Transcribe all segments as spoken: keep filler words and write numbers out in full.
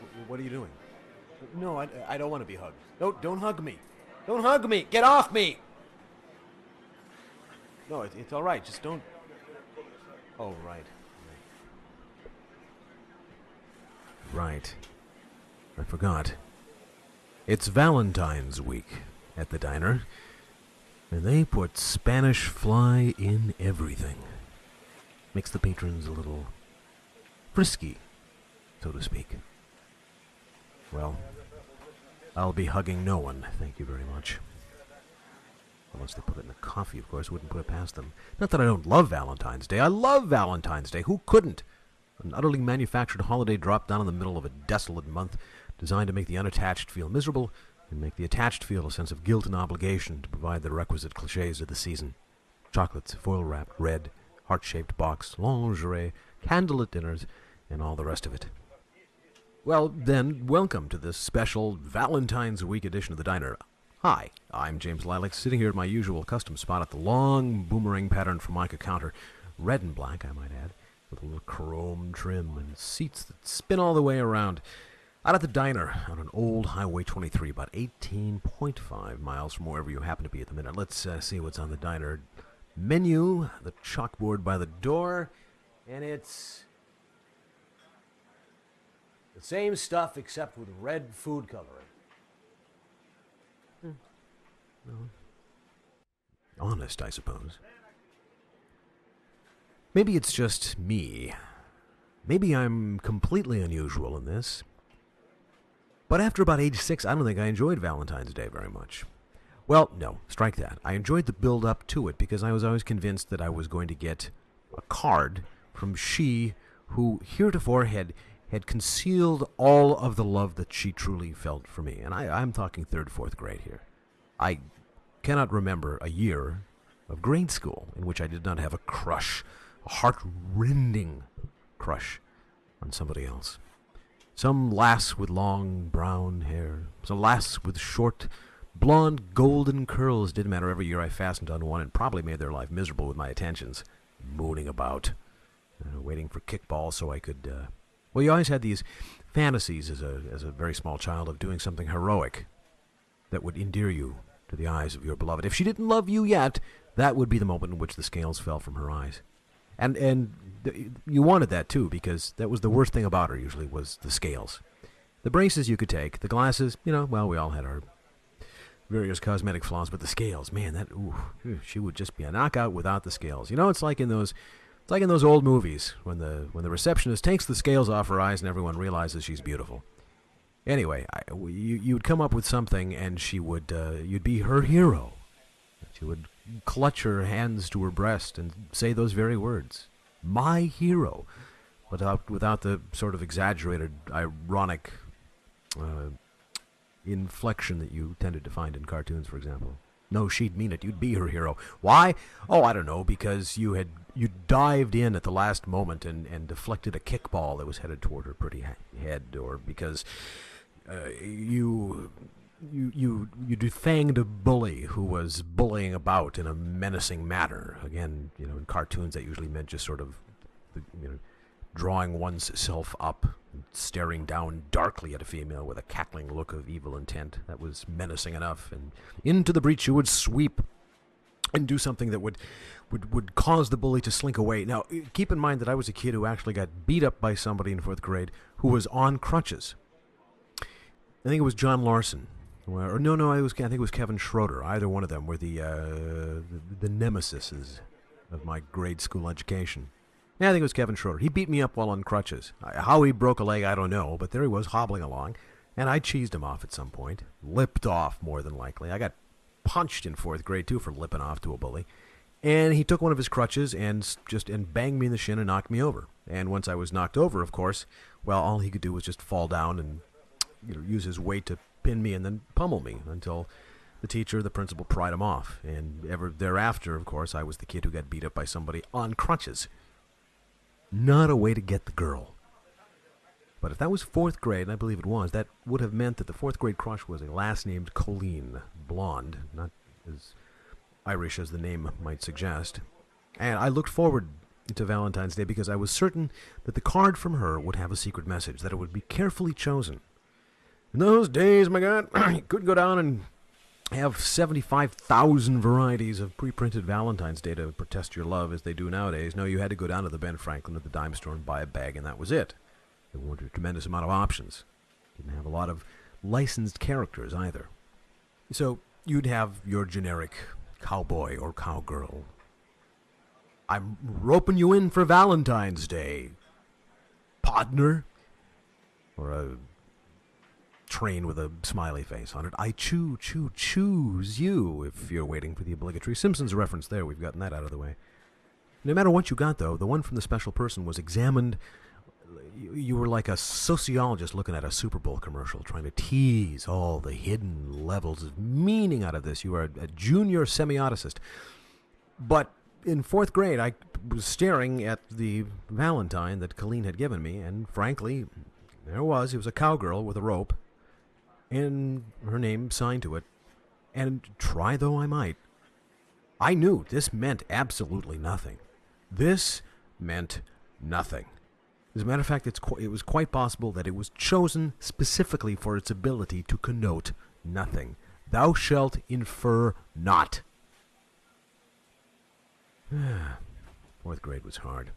What are you doing? No, I, I don't want to be hugged. No, don't hug me. Don't hug me. Get off me. No, it, it's all right. Just don't. Oh, right. Right. I forgot. It's Valentine's week at the diner, and they put Spanish fly in everything. Makes the patrons a little frisky, so to speak. Well, I'll be hugging no one, thank you very much. Unless they put it in the coffee, of course, wouldn't put it past them. Not that I don't love Valentine's Day. I love Valentine's Day. Who couldn't? An utterly manufactured holiday dropped down in the middle of a desolate month, designed to make the unattached feel miserable and make the attached feel a sense of guilt and obligation to provide the requisite cliches of the season. Chocolates, foil-wrapped, red, heart-shaped box, lingerie, candlelit dinners, and all the rest of it. Well, then, welcome to this special Valentine's Week edition of The Diner. Hi, I'm James Lilac, sitting here at my usual custom spot at the long boomerang pattern Formica counter, red and black, I might add, with a little chrome trim and seats that spin all the way around. Out at the diner on an old Highway twenty-three, about eighteen point five miles from wherever you happen to be at the minute. Let's uh, see what's on the diner menu, the chalkboard by the door, and it's the same stuff except with red food coloring. Hmm. No. Honest, I suppose. Maybe it's just me. Maybe I'm completely unusual in this. But after about age six, I don't think I enjoyed Valentine's Day very much. Well, no, strike that. I enjoyed the build-up to it because I was always convinced that I was going to get a card from she who heretofore had, had concealed all of the love that she truly felt for me. And I, I'm talking third, fourth grade here. I cannot remember a year of grade school in which I did not have a crush, a heart-rending crush on somebody else. Some lass with long brown hair, some lass with short, blonde, golden curls. Didn't matter. Every year I fastened on one and probably made their life miserable with my attentions. Mooning about, uh, waiting for kickball so I could... Uh... Well, you always had these fantasies as a, as a very small child of doing something heroic that would endear you to the eyes of your beloved. If she didn't love you yet, that would be the moment in which the scales fell from her eyes. And and th- you wanted that, too, because that was the worst thing about her, usually, was the scales. The braces you could take, the glasses, you know, well, we all had our various cosmetic flaws, but the scales, man, that, ooh, she would just be a knockout without the scales. You know, it's like in those, it's like in those old movies, when the when the receptionist takes the scales off her eyes and everyone realizes she's beautiful. Anyway, I, you, you would come up with something, and she would, uh, you'd be her hero. She would clutch her hands to her breast and say those very words, my hero, without without the sort of exaggerated, ironic uh, inflection that you tended to find in cartoons, for example. No, she'd mean it. You'd be her hero. Why? Oh, I don't know, because you had you dived in at the last moment and, and deflected a kickball that was headed toward her pretty head, or because uh, you... You you you defanged a bully who was bullying about in a menacing manner. Again, you know, in cartoons that usually meant just sort of, you know, drawing one's self up, and staring down darkly at a female with a cackling look of evil intent. That was menacing enough. And into the breach you would sweep and do something that would would would cause the bully to slink away. Now, keep in mind that I was a kid who actually got beat up by somebody in fourth grade who was on crutches. I think it was John Larson. Or no, no, I was I think it was Kevin Schroeder. Either one of them were the uh, the, the nemesises of my grade school education. Yeah, I think it was Kevin Schroeder. He beat me up while on crutches. How he broke a leg, I don't know, but there he was hobbling along, and I cheesed him off at some point. Lipped off, more than likely. I got punched in fourth grade, too, for lipping off to a bully. And he took one of his crutches and just and banged me in the shin and knocked me over. And once I was knocked over, of course, well, all he could do was just fall down and, you know, use his weight to pin me and then pummel me until the teacher, the principal, pried him off. And ever thereafter, of course, I was the kid who got beat up by somebody on crutches. Not a way to get the girl. But if that was fourth grade, and I believe it was, that would have meant that the fourth grade crush was a lass named Colleen, blonde, not as Irish as the name might suggest. And I looked forward to Valentine's Day because I was certain that the card from her would have a secret message, that it would be carefully chosen. In those days, my God, you couldn't go down and have seventy-five thousand varieties of pre-printed Valentine's Day to protest your love as they do nowadays. No, you had to go down to the Ben Franklin at the dime store and buy a bag, and that was it. There weren't a tremendous amount of options. Didn't have a lot of licensed characters either. So you'd have your generic cowboy or cowgirl. I'm roping you in for Valentine's Day, partner. Or a train with a smiley face on it. I choo, choo, choose you, if you're waiting for the obligatory Simpsons reference there. We've gotten that out of the way. No matter what you got, though, the one from the special person was examined. You were like a sociologist looking at a Super Bowl commercial, trying to tease all the hidden levels of meaning out of this. You were a, a junior semioticist. But in fourth grade, I was staring at the Valentine that Colleen had given me, and frankly, there it was. It was a cowgirl with a rope, and her name signed to it. And try though I might, I knew this meant absolutely nothing. This meant nothing. As a matter of fact, it's qu- it was quite possible that it was chosen specifically for its ability to connote nothing. Thou shalt infer not. Fourth grade was hard.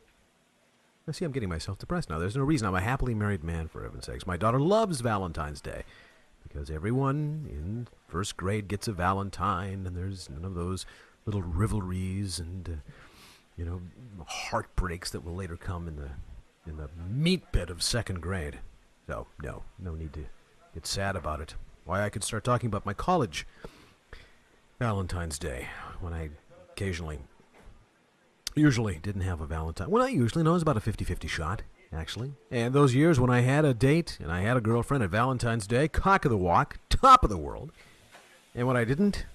I see I'm getting myself depressed now. There's no reason. I'm a happily married man, for heaven's sakes. My daughter loves Valentine's Day because everyone in first grade gets a Valentine, and there's none of those little rivalries and, uh, you know, heartbreaks that will later come in the in the meat pit of second grade. So, no, no need to get sad about it. Why, I could start talking about my college Valentine's Day when I occasionally, usually didn't have a Valentine. Well, I usually know it was about a fifty-fifty shot, actually. And those years when I had a date and I had a girlfriend at Valentine's Day, cock of the walk, top of the world. And when I didn't,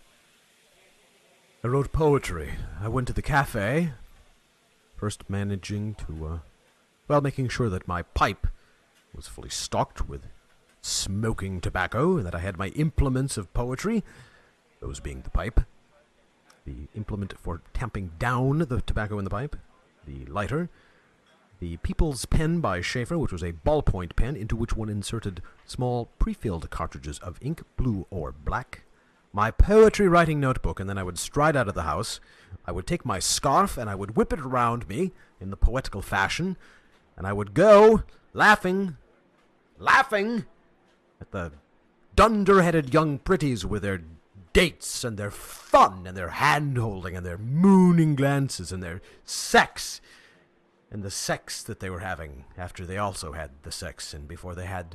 I wrote poetry. I went to the cafe, first managing to, uh, well, making sure that my pipe was fully stocked with smoking tobacco, and that I had my implements of poetry, those being the pipe, the implement for tamping down the tobacco in the pipe, the lighter, the People's Pen by Schaefer, which was a ballpoint pen into which one inserted small pre-filled cartridges of ink, blue or black, my poetry writing notebook, and then I would stride out of the house. I would take my scarf and I would whip it around me in the poetical fashion, and I would go laughing, laughing at the dunder-headed young pretties with their dates and their fun and their hand-holding and their mooning glances and their sex and the sex that they were having after they also had the sex and before they had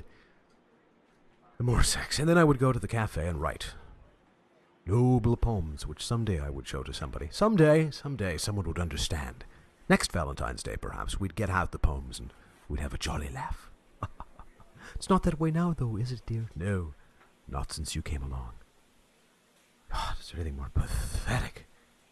the more sex. And then I would go to the cafe and write noble poems, which someday I would show to somebody. Someday, someday, someone would understand. Next Valentine's Day, perhaps, we'd get out the poems and we'd have a jolly laugh. It's not that way now, though, is it, dear? No, not since you came along. God, is there anything more pathetic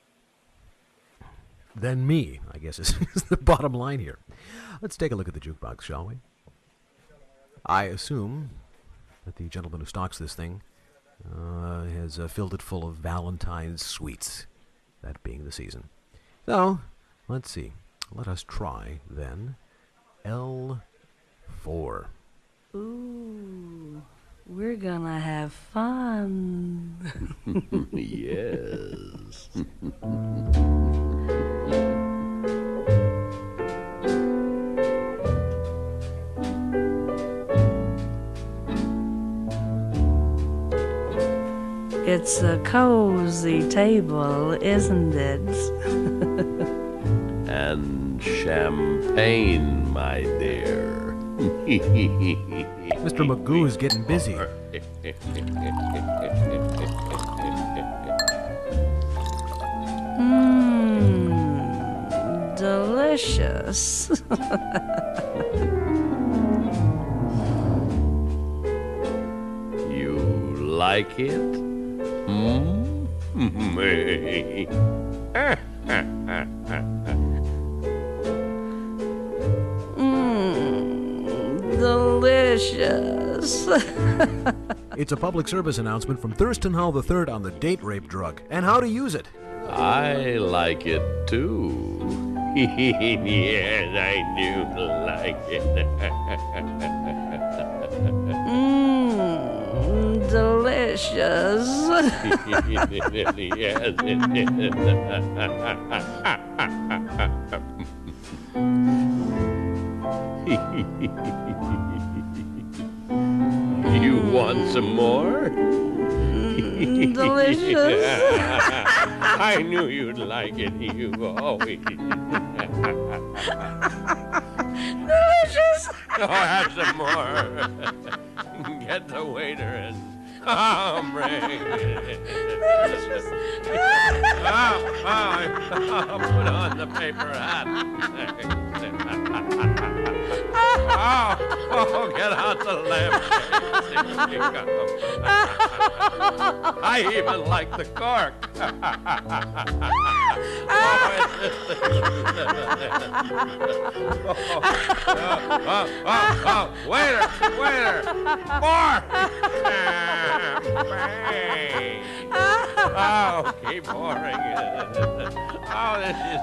than me, I guess, is, is the bottom line here. Let's take a look at the jukebox, shall we? I assume that the gentleman who stocks this thing uh, has uh, filled it full of Valentine's sweets, that being the season. So, let's see. Let us try, then, L four. Ooh, we're gonna have fun. Yes. It's a cozy table, isn't it? And champagne, my dear. Mister Magoo is getting busy. Mmm, delicious. You like it? Hmm? Mmm, delicious. It's a public service announcement from Thurston Howell the third on the date rape drug and how to use it. I like it too. Yes, I do like it. Mmm, delicious. Yes, it is. You want some more? Mm, delicious. I knew you'd like it. You always. Delicious. Oh, have some more. Get the waiter and oh, bring it. Delicious. Oh, oh, oh, put on the paper hat. Oh, oh, get out the lamp. I even like the cork. Oh, oh, oh, oh, oh, waiter, waiter, more champagne. Oh, keep pouring it. Oh, this is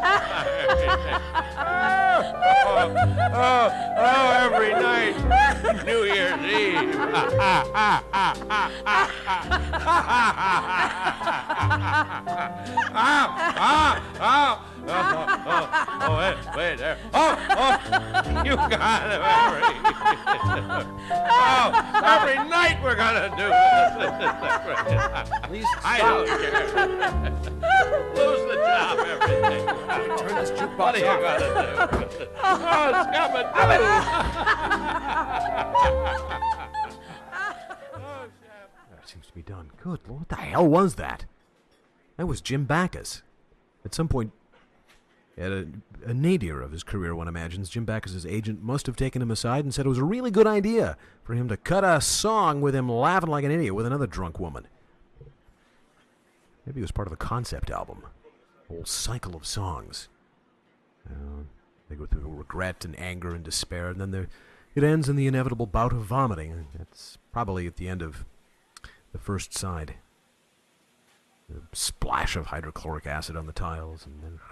oh, oh, oh, every night, New Year's Eve. Oh, oh, oh, oh, oh, oh, wait, wait there. Oh, oh, you got it every. Oh, every night we're gonna do this. Please I don't care. Lose the job, everything. turn this jukebox What are you off. gonna do? Oh, it's coming That seems to be done. Good Lord, what the hell was that? That was Jim Backus. At some point, at a, a nadir of his career, one imagines, Jim Backus' agent must have taken him aside and said it was a really good idea for him to cut a song with him laughing like an idiot with another drunk woman. Maybe it was part of the concept album. A whole cycle of songs. Uh, they go through regret and anger and despair, and then there, it ends in the inevitable bout of vomiting. That's probably at the end of the first side. A splash of hydrochloric acid on the tiles, and then...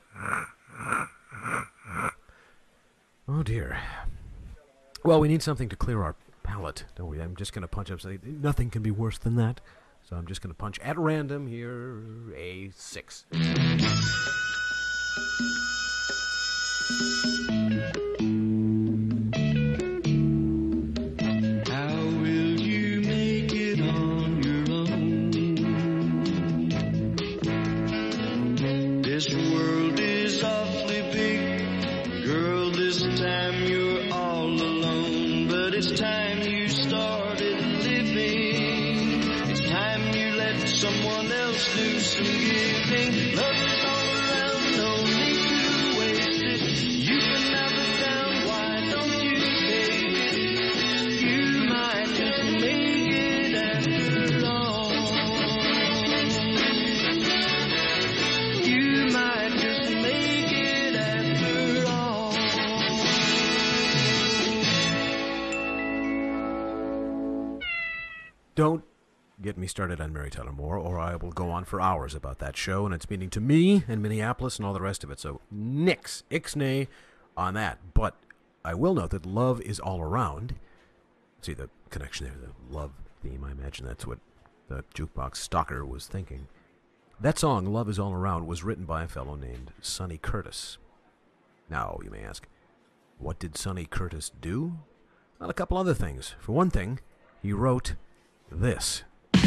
Oh, dear. Well, we need something to clear our palate, don't we? I'm just going to punch up something. Nothing can be worse than that. So I'm just going to punch at random here, A six. How will you make it on your own? This world is awfully big. Girl, this time you're all alone. But it's time you started living. It's time you let someone else do some giving. Love is all around, no need to waste it. You can have it down, why don't you take it? You might just make it after all. You might just make it after all. Don't get me started on Mary Tyler Moore, or I will go on for hours about that show and its meaning to me and Minneapolis and all the rest of it. So nix, ixnay on that. But I will note that Love is All Around. See the connection there, the love theme. I imagine that's what the jukebox stalker was thinking. That song, Love is All Around, was written by a fellow named Sonny Curtis. Now, you may ask, what did Sonny Curtis do? Well, a couple other things. For one thing, he wrote this.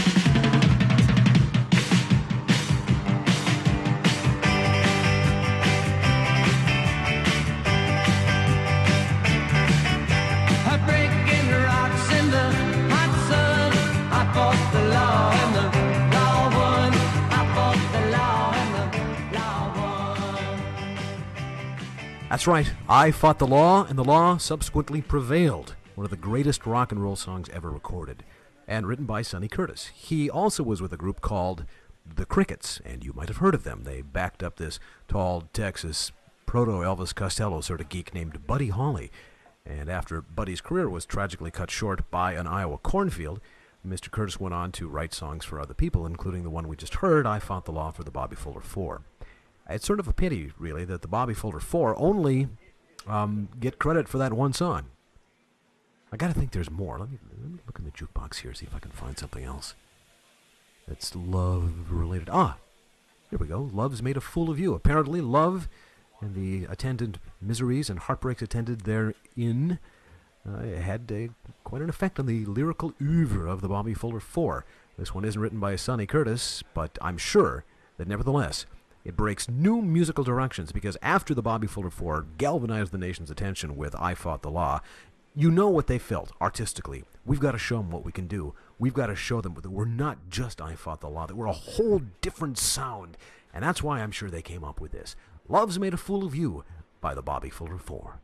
Heartbreaking rocks in the hot sun. I fought the law and the law won. I fought the law and the law won. That's right. I fought the law, and the law subsequently prevailed. One of the greatest rock and roll songs ever recorded, and written by Sonny Curtis. He also was with a group called The Crickets, and you might have heard of them. They backed up this tall Texas proto-Elvis Costello sort of geek named Buddy Holly. And after Buddy's career was tragically cut short by an Iowa cornfield, Mister Curtis went on to write songs for other people, including the one we just heard, I Fought the Law, for the Bobby Fuller Four. It's sort of a pity, really, that the Bobby Fuller Four only um, get credit for that one song. I gotta think there's more. Let me, let me look in the jukebox here, see if I can find something else that's love-related. Ah, here we go. Love's Made a Fool of You. Apparently, love and the attendant miseries and heartbreaks attended therein uh, had uh, quite an effect on the lyrical oeuvre of the Bobby Fuller Four. This one isn't written by Sonny Curtis, but I'm sure that nevertheless, it breaks new musical directions, because after the Bobby Fuller Four galvanized the nation's attention with I Fought the Law, you know what they felt artistically. We've got to show them what we can do. We've got to show them that we're not just I Fought the Law, that we're a whole different sound. And that's why I'm sure they came up with this. Love's Made a Fool of You by the Bobby Fuller Four.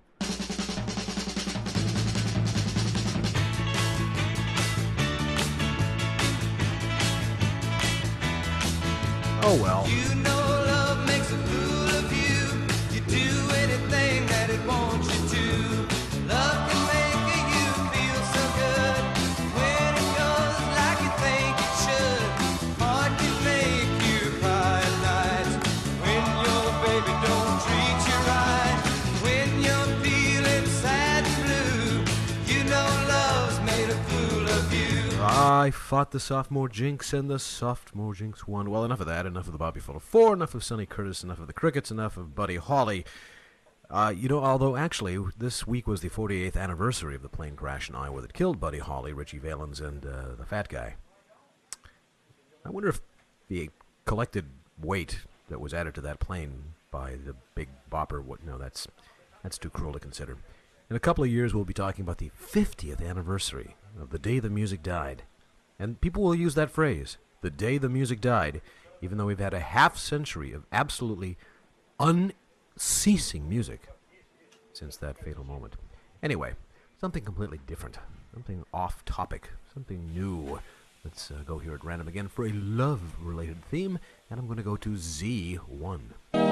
Oh well. You know love makes a fool of you. You do anything that it wants you to. Love can make you feel so good when it goes like you think it should. Heart can make you cry at night when your baby don't treat you right. When you're feeling sad and blue, you know love's made a fool of you. I fought the sophomore jinx, and the sophomore jinx won. Well, enough of that. Enough of the Bobby Fuller Four. Enough of Sonny Curtis. Enough of the Crickets. Enough of Buddy Holly. Uh, you know, although actually this week was the forty-eighth anniversary of the plane crash in Iowa that killed Buddy Holly, Richie Valens, and uh, the fat guy. I wonder if the collected weight that was added to that plane by the big bopper. What? No, that's that's too cruel to consider. In a couple of years, we'll be talking about the fiftieth anniversary of the day the music died. And people will use that phrase, the day the music died, even though we've had a half century of absolutely unceasing music since that fatal moment. Anyway, something completely different, something off topic, something new. Let's uh, go here at random again for a love-related theme, and I'm going to go to Z one.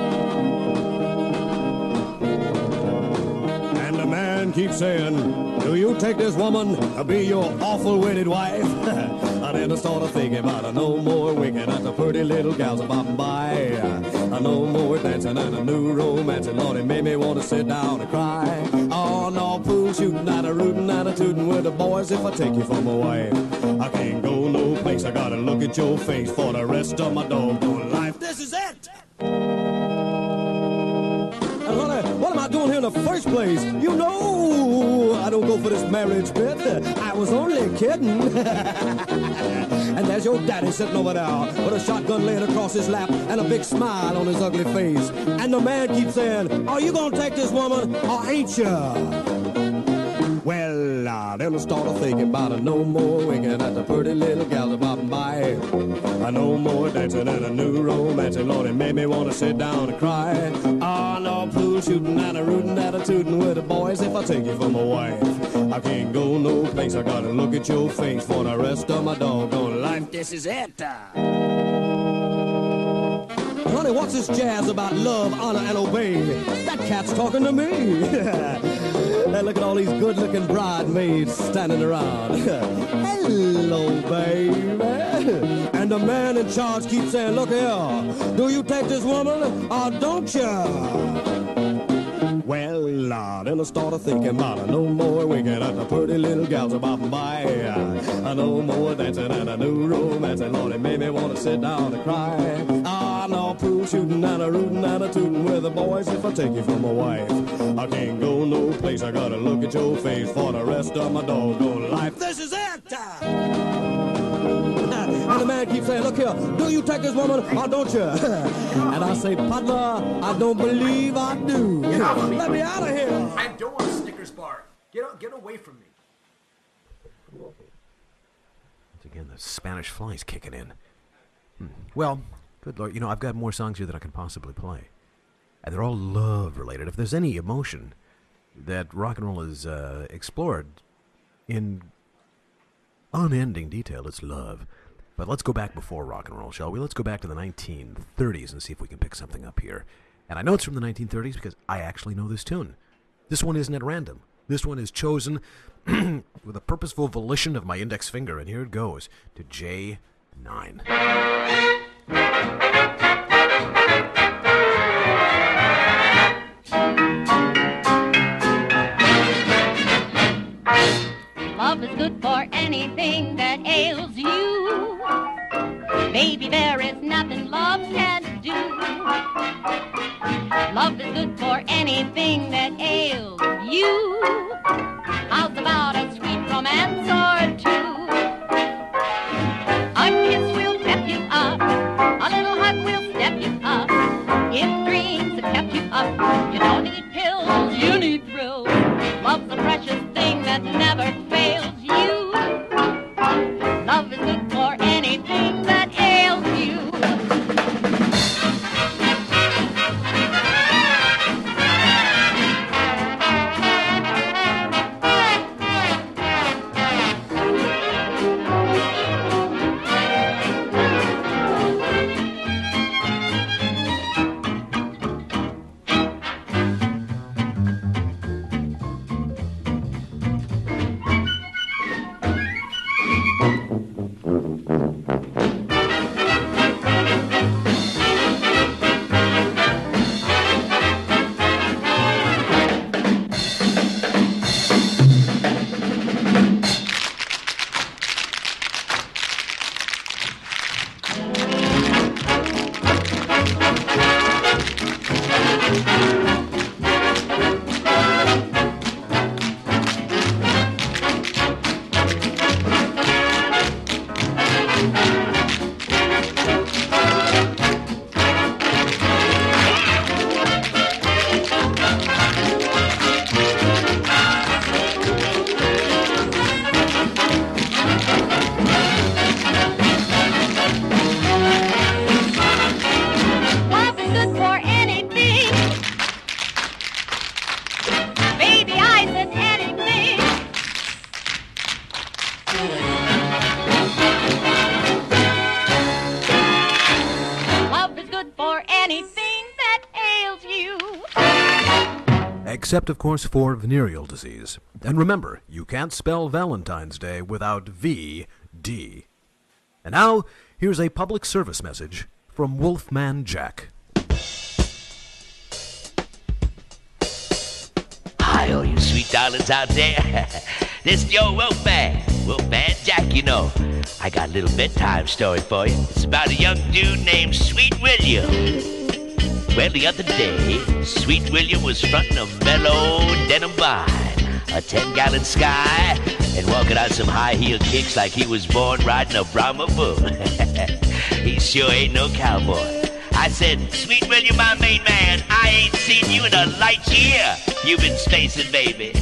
And the man keeps saying, do you take this woman to be your awful wedded wife? I then I started thinking about a no more winking at the pretty little gals a bopping by. A no more dancing and a new romance, and Lord, it made me want to sit down and cry. Oh, no, pool shooting and a rootin' and a tootin' with the boys if I take you for my wife. I can't go no place, I gotta look at your face for the rest of my doggone life. This is it! And honey, what am I doing here in the first place? You know I don't go for this marriage bit. I was only kidding. And there's your daddy sitting over there with a shotgun laying across his lap and a big smile on his ugly face. And the man keeps saying, are you gonna take this woman or ain't you? Well, I then I started thinking about a no more winking at the pretty little gals bopping by. A no more dancing and a new romance, and Lord, it made me want to sit down and cry. Ah, no pool shooting and a rootin' and a tootin' with the boys if I take you for my wife. I can't go no place, I gotta look at your face for the rest of my doggone life. This is it. Honey, what's this jazz about love, honor, and obey? That cat's talking to me. And look at all these good-looking bridesmaids standing around. Hello, baby. And the man in charge keeps saying, look here, do you take this woman or don't you? Well, uh, then I started thinking about a no more winking at the pretty little gals bopping by. A no more dancing and a new romance, and Lord, it made me want to sit down and cry. Ah, no pool shooting and a rootin' and a tootin' with the boys if I take you for my wife. I can't go no place, I gotta look at your face for the rest of my doggone life. This is it! And the man keeps saying, look here, do you take this woman or don't you? And I say, partner, I don't believe I do. Let me out of here. I don't want a Snickers bar. Get out, get away from me. Once again, the Spanish fly's kicking in. Hmm. Well, good Lord, you know, I've got more songs here than I can possibly play. And they're all love-related. If there's any emotion that rock and roll has uh, explored in unending detail, it's love. But let's go back before rock and roll, shall we? Let's go back to the nineteen thirties and see if we can pick something up here. And I know it's from the nineteen thirties because I actually know this tune. This one isn't at random. This one is chosen with a purposeful volition of my index finger, and here it goes to J nine. Love is good for anything that ails you. Baby, there is nothing love can't do. Love is good for anything that ails you. How's about a sweet romance or two? A kiss will pep you up, a little hug will step you up. If dreams have kept you up, you don't need pills, you need thrills. Love's a precious thing that never fails you. Love is good for anything that ails you. Except, of course, for venereal disease. And remember, you can't spell Valentine's Day without V D. And now, here's a public service message from Wolfman Jack. Hi, all you sweet darlings out there. This is your Wolfman, Wolfman Jack, you know. I got a little bedtime story for you. It's about a young dude named Sweet William. Well, the other day, Sweet William was fronting a mellow denim vine, a ten-gallon sky, and walking out some high-heel kicks like he was born riding a Brahma bull. He sure ain't no cowboy. I said, Sweet William, my main man, I ain't seen you in a light year. You've been spacing, baby.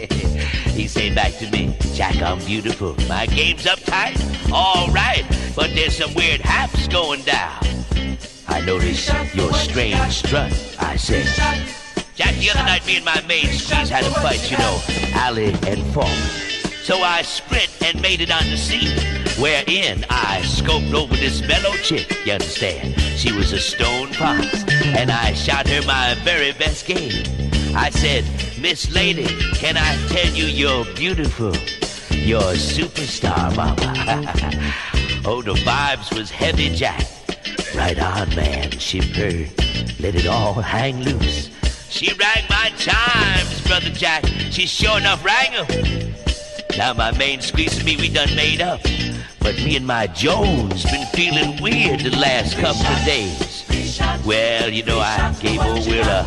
He said back to me, Jack, I'm beautiful. My game's uptight, all right, but there's some weird haps going down. I noticed your strange strut, I said. Jack, the other night me and my maid Squeeze had a fight, you know, alley and forward. So I sprint and made it on the scene, wherein I scoped over this mellow chick, you understand. She was a stone fox, and I shot her my very best game. I said, Miss Lady, can I tell you you're beautiful? You're a superstar, mama. Oh, the vibes was heavy, Jack. Right on, man, she purred. Let it all hang loose. She rang my chimes, Brother Jack. She sure enough rang 'em. Now my main Squeeze and me, we done made up. But me and my Jones been feeling weird the last couple of days. Well, you know, I gave old Will a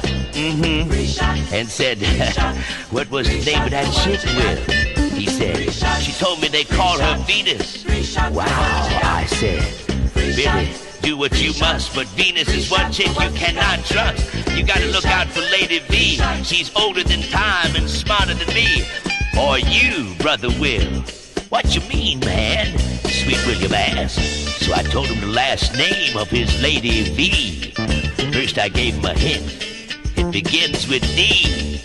mm-hmm and said, what was the name of that chick, Will? He said, she told me they call her Venus. Wow, I said, Billy, do what you must, but Venus is one chick you cannot trust. You gotta look out for Lady V. She's older than time and smarter than me. Or you, Brother Will. What you mean, man? Sweet William asked. So I told him the last name of his Lady V. First I gave him a hint. It begins with D.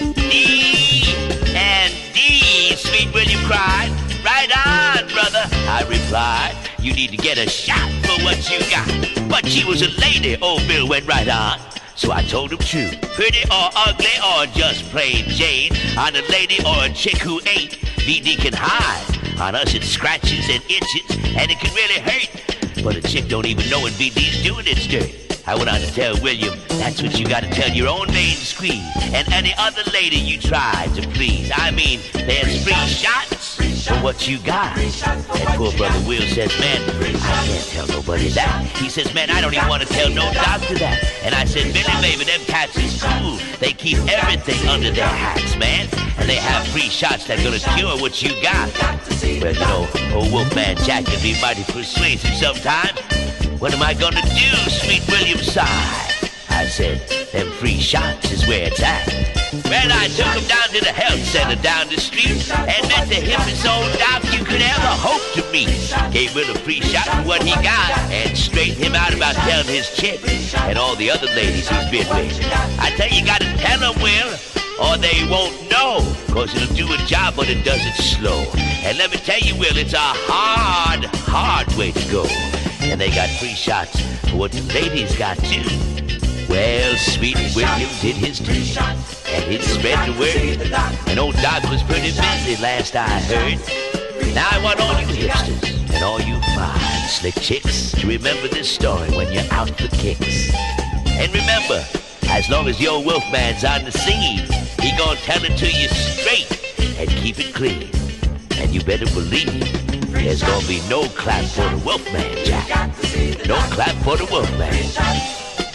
D and D, Sweet William cried. Right on, brother, I replied. You need to get a shot for what you got. But she was a lady, old Bill went right on. So I told him true. Pretty or ugly or just plain Jane. On a lady or a chick who ain't, V D can hide. On us it scratches and itches, and it can really hurt. But a chick don't even know when V D's doing its dirt. I went on to tell William, that's what you gotta tell your own main Squeeze and any other lady you try to please. I mean, there's free shots for what you got. And poor brother Will says, man, I can't tell nobody that. He says, man, I don't even want to tell no doctor that. And I said, Billy, baby, them cats is cool. They keep everything under their hats, man. And they have free shots that gonna cure what you got. Well, you know, old Wolfman Jack can be mighty persuasive sometimes. What am I gonna do, Sweet William sighed. I said, them free shots is where it's at. Well, I took him down to the health center down the street and met the hippest old doc you could ever hope to meet. Gave Will a free shot for what he got and straightened him out about telling his chick and all the other ladies he's been with. I tell you, you gotta tell them, Will, or they won't know, cause it'll do a job, but it does it slow. And let me tell you, Will, it's a hard, hard way to go. And they got free shots for what the ladies got too. Well, Sweet William did his duty, and it spread the word. And old Doc was pretty busy, last I heard. Now I want all you hipsters and all you fine, slick chicks to remember this story when you're out for kicks. And remember, as long as your Wolfman's on the scene, he gonna tell it to you straight and keep it clean. And you better believe there's gonna be no clap for the Wolfman, Jack. No clap for the Wolfman.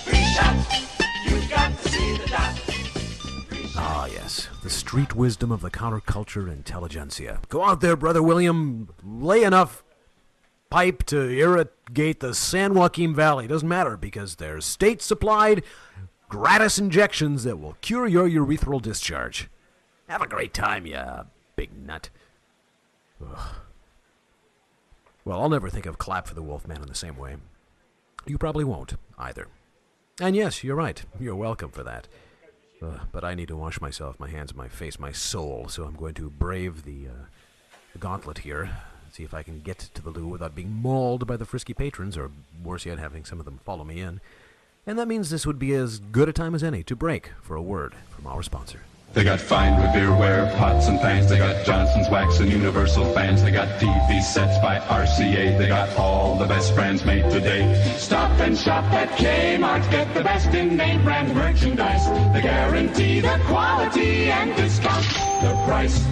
Ah, yes, the street wisdom of the counterculture intelligentsia. Go out there, Brother William, lay enough pipe to irrigate the San Joaquin Valley. Doesn't matter, because there's state-supplied, gratis injections that will cure your urethral discharge. Have a great time, you big nut. Ugh. Well, I'll never think of Clap for the Wolfman in the same way. You probably won't, either. And yes, you're right. You're welcome for that. Uh, but I need to wash myself, my hands, my face, my soul, so I'm going to brave the, uh, the gauntlet here, see if I can get to the loo without being mauled by the frisky patrons, or worse yet, having some of them follow me in. And that means this would be as good a time as any to break for a word from our sponsor. They got fine Revereware, pots and pans. They got Johnson's Wax and Universal fans. They got T V sets by R C A. They got all the best brands made today. Stop and shop at Kmart. Get the best in name brand merchandise. They guarantee the quality and discount the price.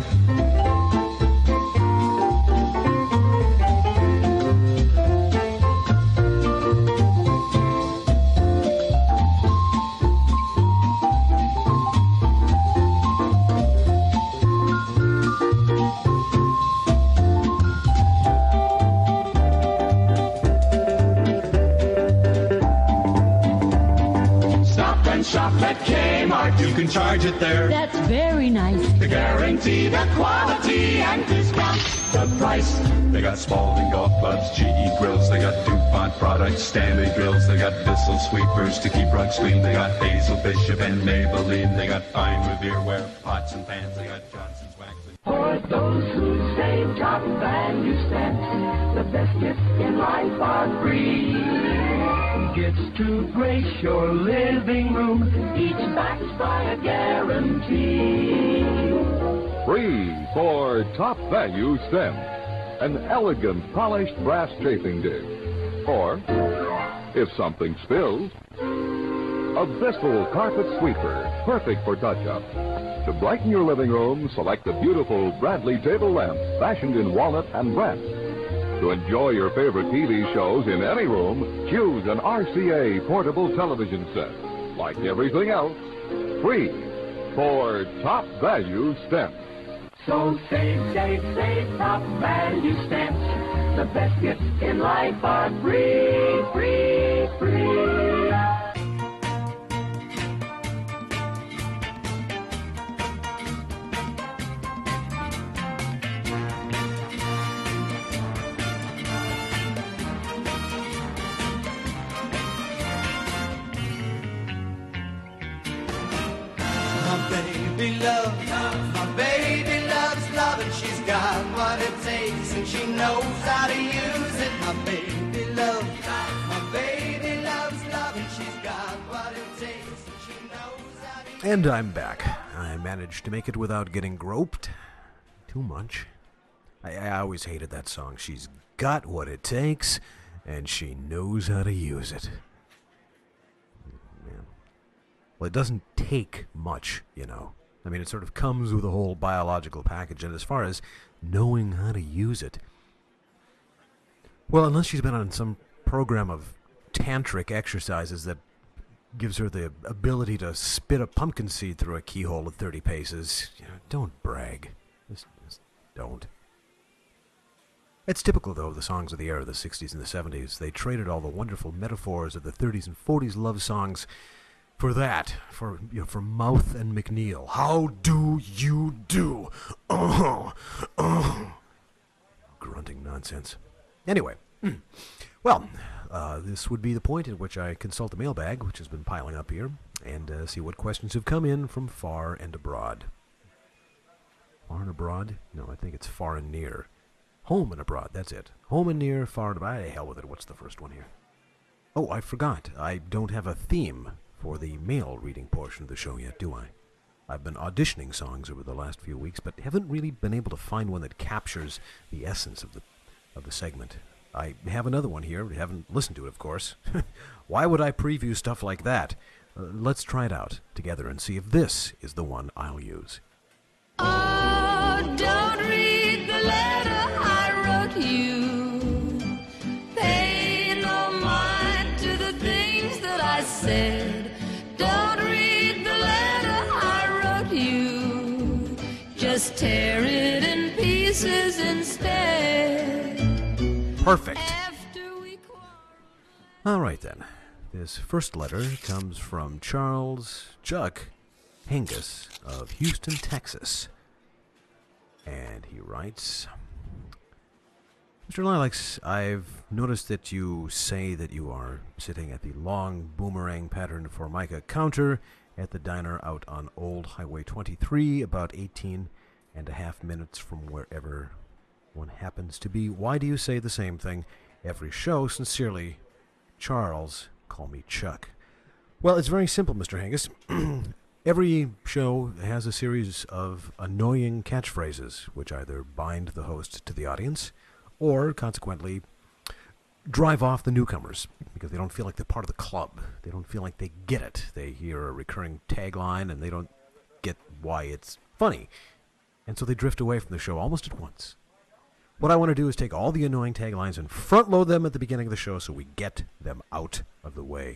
Shop at Kmart, you can charge it there. That's very nice. They guarantee the quality and discount the price. They got Spalding golf clubs, G E grills. They got DuPont products, Stanley grills. They got Bissell sweepers to keep rugs clean. They got Hazel Bishop and Maybelline. They got fine Revereware, pots and pans. They got Johnson's Wax. For those who say top value stamps, the best gifts in life are free. Gifts to grace your living room, each backed by a guarantee. Free for top value stamps. An elegant polished brass chafing dish. Or, if something spills, a Bissell carpet sweeper, perfect for touch-up. To brighten your living room, select the beautiful Bradley table lamp, fashioned in walnut and brass. To enjoy your favorite T V shows in any room, choose an R C A portable television set. Like everything else, free for top value stamps. So save, save, save top value stamps. The best gifts in life are free, free, free. baby loves, my baby loves love, and she's got what it takes, and she knows how to use it. My baby loves, my baby loves love, and she's got what it takes, and she knows how to use it. And I'm back. I managed to make it without getting groped too much. I, I always hated that song. She's got what it takes, and she knows how to use it. Man. Well, it doesn't take much, you know. I mean, it sort of comes with a whole biological package, and as far as knowing how to use it, well, unless she's been on some program of tantric exercises that gives her the ability to spit a pumpkin seed through a keyhole at thirty paces, you know, don't brag. Just, just don't. It's typical, though, of the songs of the era of the sixties and the seventies. They traded all the wonderful metaphors of the thirties and forties love songs for that, for you know, for Mouth and McNeil. How do you do? Uh-huh, uh-huh. Grunting nonsense. Anyway, well, uh, this would be the point at which I consult the mailbag, which has been piling up here, and uh, see what questions have come in from far and abroad. Far and abroad? No, I think it's far and near. Home and abroad, that's it. Home and near, far and abroad. Hell with it, what's the first one here? Oh, I forgot. I don't have a theme for the mail reading portion of the show yet, do I? I've been auditioning songs over the last few weeks, but haven't really been able to find one that captures the essence of the of the segment. I have another one here, but haven't listened to it, of course. Why would I preview stuff like that? Uh, let's try it out together and see if this is the one I'll use. Oh, don't read the letter I wrote you. Pay no mind to the things that I said. Don't read the letter I wrote you. Just tear it in pieces instead. Perfect. All right, then. This first letter comes from Charles Chuck Hengus of Houston, Texas. And he writes, Mister Lilacs, I've noticed that you say that you are sitting at the long boomerang pattern Formica counter at the diner out on Old Highway twenty-three, about eighteen and a half minutes from wherever one happens to be. Why do you say the same thing every show? Sincerely, Charles. Call me Chuck. Well, it's very simple, Mister Hengus. Every show has a series of annoying catchphrases which either bind the host to the audience or, consequently, drive off the newcomers because they don't feel like they're part of the club. They don't feel like they get it. They hear a recurring tagline and they don't get why it's funny. And so they drift away from the show almost at once. What I want to do is take all the annoying taglines and front-load them at the beginning of the show so we get them out of the way.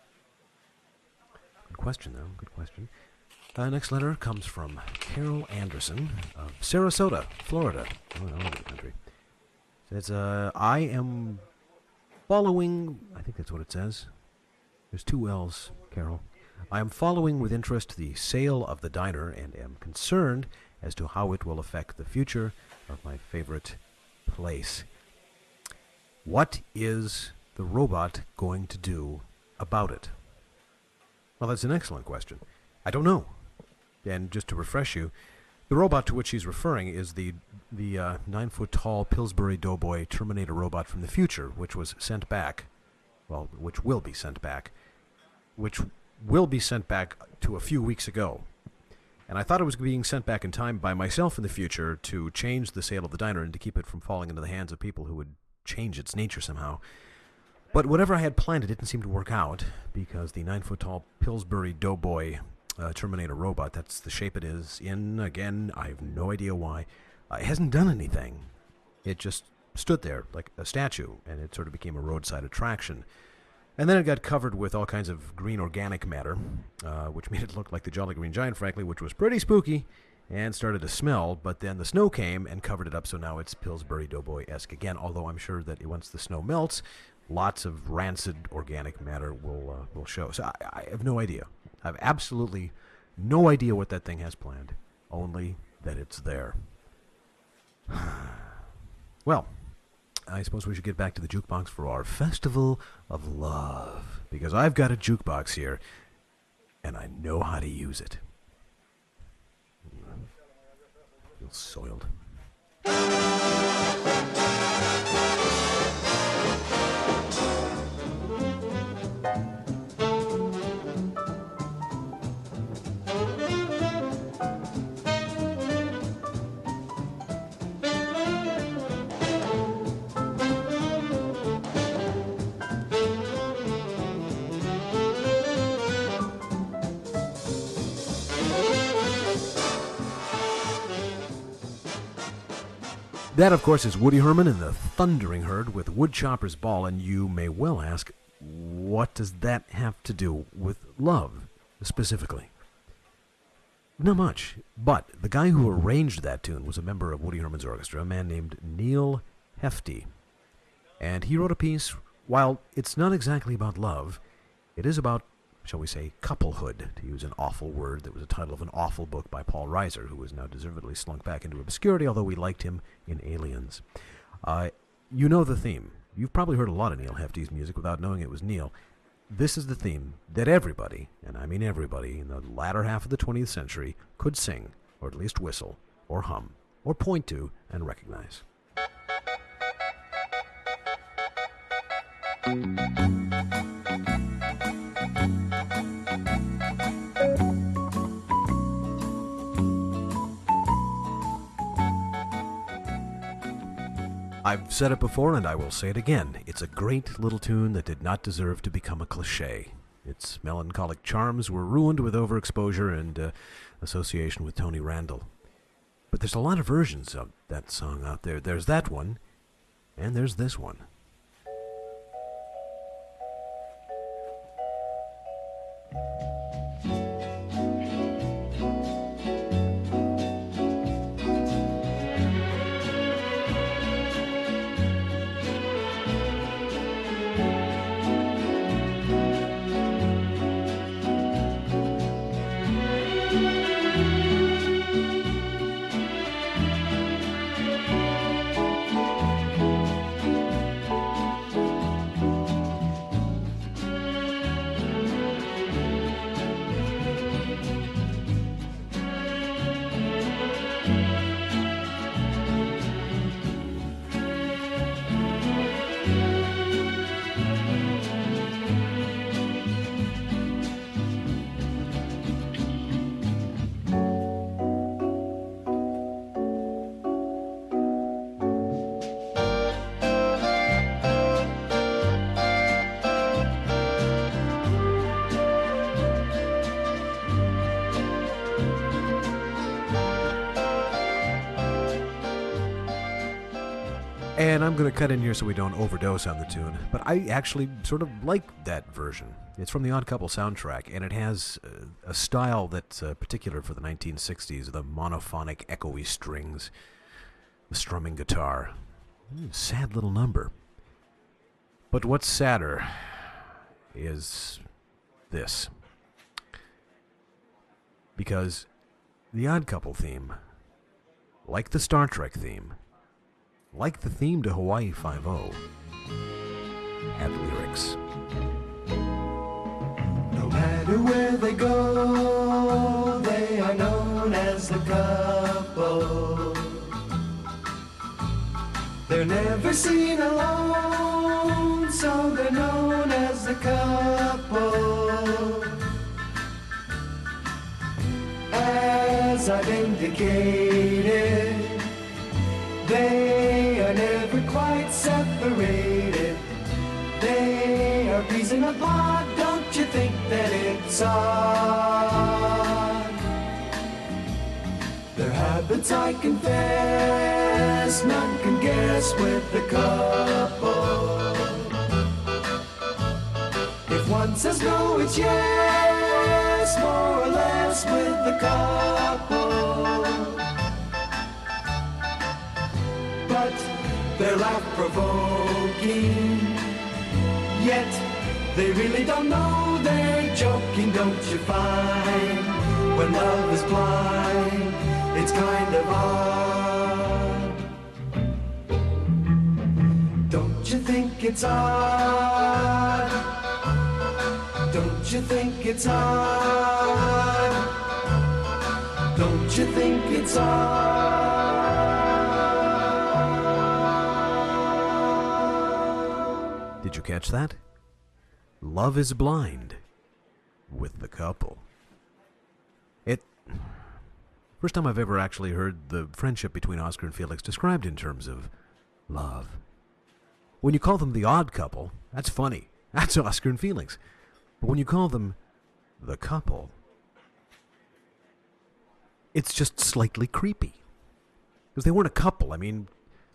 Good question, though. Good question. Uh, next letter comes from Carol Anderson of Sarasota, Florida. Oh, all over the country. It says, uh, I am following... I think that's what it says. There's two L's, Carol. I am following with interest the sale of the diner and am concerned as to how it will affect the future of my favorite place. What is the robot going to do about it? Well, that's an excellent question. I don't know. And just to refresh you, the robot to which he's referring is the the uh, nine-foot-tall Pillsbury Doughboy Terminator robot from the future, which was sent back, well, which will be sent back, which will be sent back to a few weeks ago. And I thought it was being sent back in time by myself in the future to change the sale of the diner and to keep it from falling into the hands of people who would change its nature somehow. But whatever I had planned, it didn't seem to work out, because the nine-foot-tall Pillsbury Doughboy uh, Terminator robot, that's the shape it is in, again, I have no idea why, uh, it hasn't done anything. It just stood there like a statue, and it sort of became a roadside attraction. And then it got covered with all kinds of green organic matter, uh, which made it look like the Jolly Green Giant, frankly, which was pretty spooky, and started to smell. But then the snow came and covered it up, so now it's Pillsbury Doughboy-esque again, although I'm sure that once the snow melts, lots of rancid organic matter will uh, will show. So I, I have no idea. I have absolutely no idea what that thing has planned, only that it's there. Well, I suppose we should get back to the jukebox for our Festival of Love, because I've got a jukebox here, and I know how to use it. I feel soiled. That, of course, is Woody Herman and the Thundering Herd with Woodchopper's Ball, and you may well ask, what does that have to do with love, specifically? Not much, but the guy who arranged that tune was a member of Woody Herman's orchestra, a man named Neil Hefti. And he wrote a piece, while it's not exactly about love, it is about, shall we say, couplehood, to use an awful word that was a title of an awful book by Paul Reiser, who has now deservedly slunk back into obscurity, although we liked him in Aliens. Uh, you know the theme. You've probably heard a lot of Neil Hefti's music without knowing it was Neil. This is the theme that everybody, and I mean everybody, in the latter half of the twentieth century could sing, or at least whistle, or hum, or point to and recognize. I've said it before, and I will say it again. It's a great little tune that did not deserve to become a cliché. Its melancholic charms were ruined with overexposure and uh, association with Tony Randall. But there's a lot of versions of that song out there. There's that one, and there's this one. And I'm going to cut in here so we don't overdose on the tune, but I actually sort of like that version. It's from the Odd Couple soundtrack, and it has uh, a style that's uh, particular for the nineteen sixties, the monophonic, echoey strings, the strumming guitar. Mm, sad little number. But what's sadder is this. Because the Odd Couple theme, like the Star Trek theme, like the theme to Hawaii Five-O, had lyrics. No matter where they go, they are known as the couple. They're never seen alone, so they're known as the couple. As I've indicated, they are never quite separated. They are peas in a pod, don't you think that it's odd? Their habits, I confess, none can guess with the couple. If one says no, it's yes, more or less with the couple. But they're laugh-provoking, yet they really don't know they're joking, don't you find? When love is blind, it's kind of odd. Don't you think it's odd? Don't you think it's odd? Don't you think it's odd? Did you catch that? Love is Blind with the Couple. It... First time I've ever actually heard the friendship between Oscar and Felix described in terms of love. When you call them the Odd Couple, that's funny. That's Oscar and Felix. But when you call them the couple, it's just slightly creepy. Because they weren't a couple. I mean,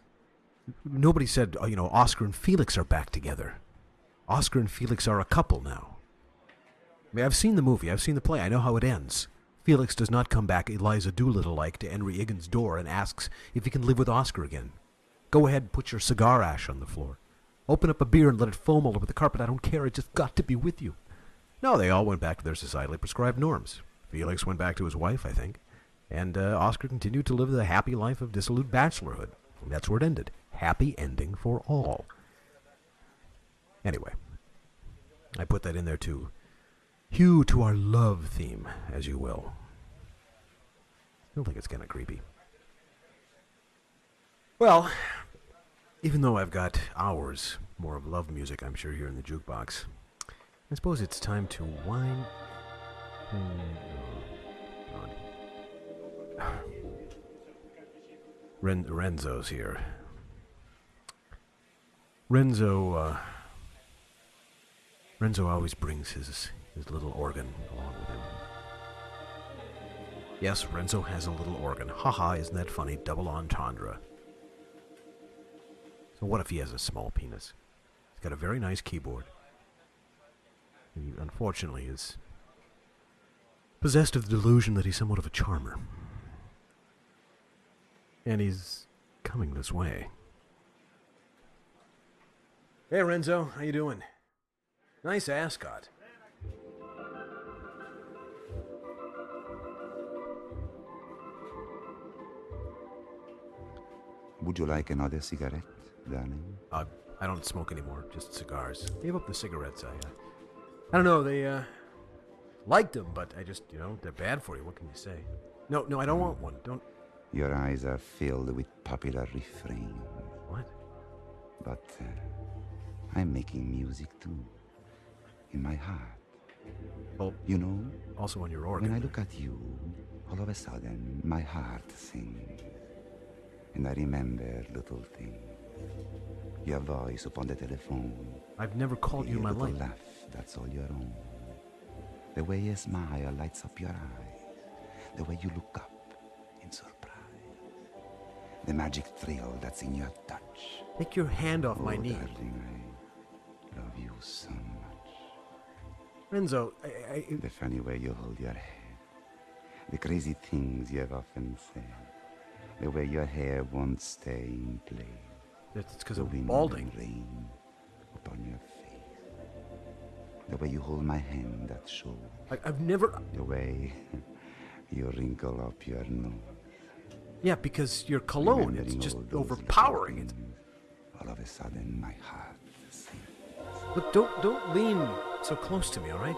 Nobody said, oh, you know, Oscar and Felix are back together. Oscar and Felix are a couple now. I mean, I've seen the movie. I've seen the play. I know how it ends. Felix does not come back Eliza Doolittle-like to Henry Higgins' door and asks if he can live with Oscar again. Go ahead and put your cigar ash on the floor. Open up a beer and let it foam all over the carpet. I don't care. I just got to be with you. No, they all went back to their societally prescribed norms. Felix went back to his wife, I think. And uh, Oscar continued to live the happy life of dissolute bachelorhood. And that's where it ended. Happy ending for all. Anyway, I put that in there to hew to our love theme, as you will. I don't think it's kind of creepy. Well, even though I've got hours more of love music, I'm sure, here in the jukebox, I suppose it's time to wind... Ren- Renzo's here. Renzo, uh... Renzo always brings his, his little organ along with him. Yes, Renzo has a little organ. Haha, isn't that funny? Double entendre. So what if he has a small penis? He's got a very nice keyboard. He, unfortunately, is possessed of the delusion that he's somewhat of a charmer. And he's coming this way. Hey, Renzo, how you doing? Nice ascot. Would you like another cigarette, darling? Uh, I don't smoke anymore, just cigars. Gave up the cigarettes. I, uh, I don't know, they, uh, liked them, but I just, you know, they're bad for you. What can you say? No, no, I don't want one. Don't. Your eyes are filled with popular refrain. What? But uh, I'm making music too. In my heart. Well, you know, also on your organ. When I look at you, all of a sudden, my heart sings. And I remember little things. Your voice upon the telephone. I've never called you in my life. Your laugh, that's all your own. The way you smile lights up your eyes. The way you look up in surprise. The magic thrill that's in your touch. Take your hand off oh, my knee. Darling, I love you so much. Renzo, I, I... The funny way you hold your hair. The crazy things you have often said. The way your hair won't stay in place. It's because of balding. Rain upon your face. The way you hold my hand that shows. I, I've never... The way you wrinkle up your nose. Yeah, because your cologne, it's just overpowering. It's... All of a sudden, my heart sings. Look, don't, don't lean so close to me, all right?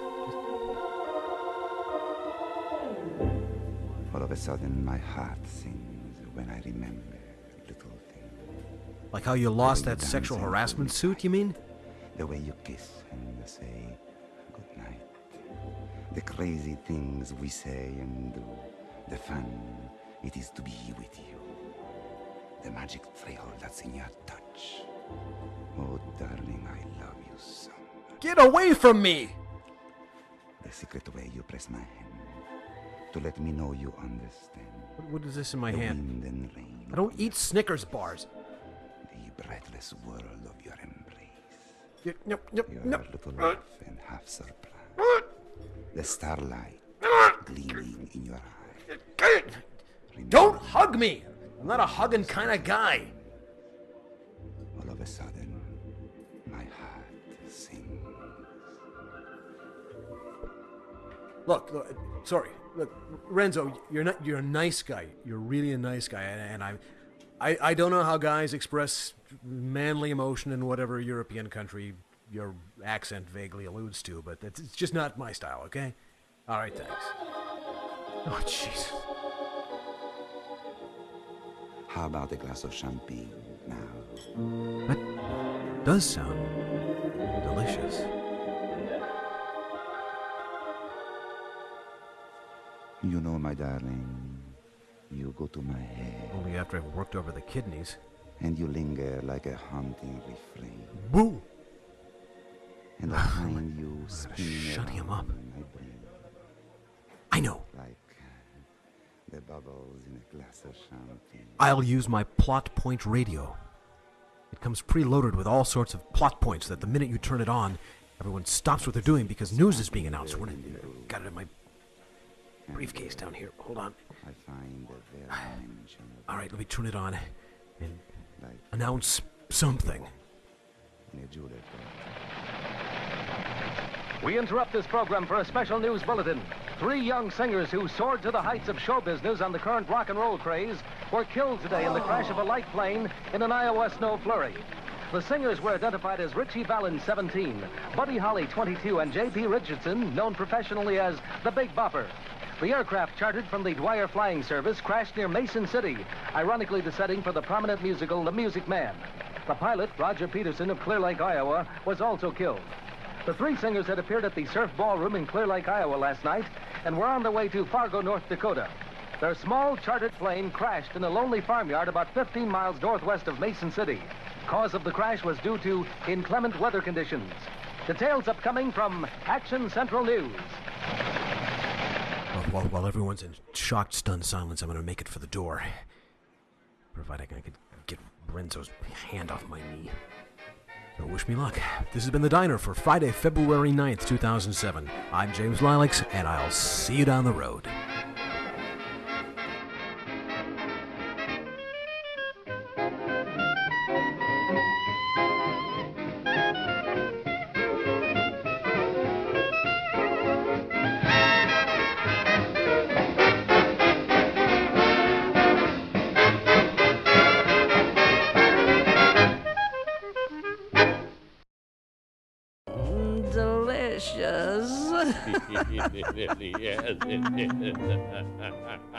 Just... All of a sudden, my heart sings when I remember little things. Like how you lost that sexual harassment suit, you mean? The way you kiss and say good night. The crazy things we say and do. The fun it is to be with you. The magic thrill that's in your touch. Oh, darling, I love you so much. Get away from me! The secret way you press my hand. To let me know you understand. What, what is this in my the hand? Wind and rain. I don't eat Snickers bars. The breathless world of your embrace. You, no, no, your no. little laugh and half surprise. The starlight gleaming in your eye. Remember don't hug me! I'm not a hugging kind of guy. All of a sudden, my heart sings. Look, look sorry. Look, Renzo, you're not. You're a nice guy. You're really a nice guy, and, and I, I, I don't know how guys express manly emotion in whatever European country your accent vaguely alludes to, but it's, it's just not my style. Okay. All right, thanks. Oh, jeez. How about a glass of champagne now? That does sound delicious. You know, my darling, you go to my head. Only after I've worked over the kidneys. And you linger like a haunting refrain. Boo! And I find you spinning shut him up. My brain. I know. Like the bubbles in a glass of champagne. I'll use my plot point radio. It comes preloaded with all sorts of plot points that the minute you turn it on, everyone stops what they're doing because news is being announced. What, got it in my briefcase down here. Hold on. I find a very mention of All right, let me turn it on and announce something. We interrupt this program for a special news bulletin. Three young singers who soared to the heights of show business on the current rock and roll craze were killed today in the crash of a light plane in an Iowa snow flurry. The singers were identified as Richie Valens, seventeen, Buddy Holly, twenty-two, and J P Richardson, known professionally as the Big Bopper. The aircraft chartered from the Dwyer Flying Service crashed near Mason City, ironically the setting for the prominent musical The Music Man. The pilot, Roger Peterson of Clear Lake, Iowa, was also killed. The three singers had appeared at the Surf Ballroom in Clear Lake, Iowa last night and were on their way to Fargo, North Dakota. Their small chartered plane crashed in a lonely farmyard about fifteen miles northwest of Mason City. Cause of the crash was due to inclement weather conditions. Details upcoming from Action Central News. Well, while, while everyone's in shocked, stunned silence, I'm going to make it for the door. Providing I could get Renzo's hand off my knee. So wish me luck. This has been The Diner for Friday, February ninth, two thousand seven. I'm James Lilacs, and I'll see you down the road. Delicious. Yes, it is.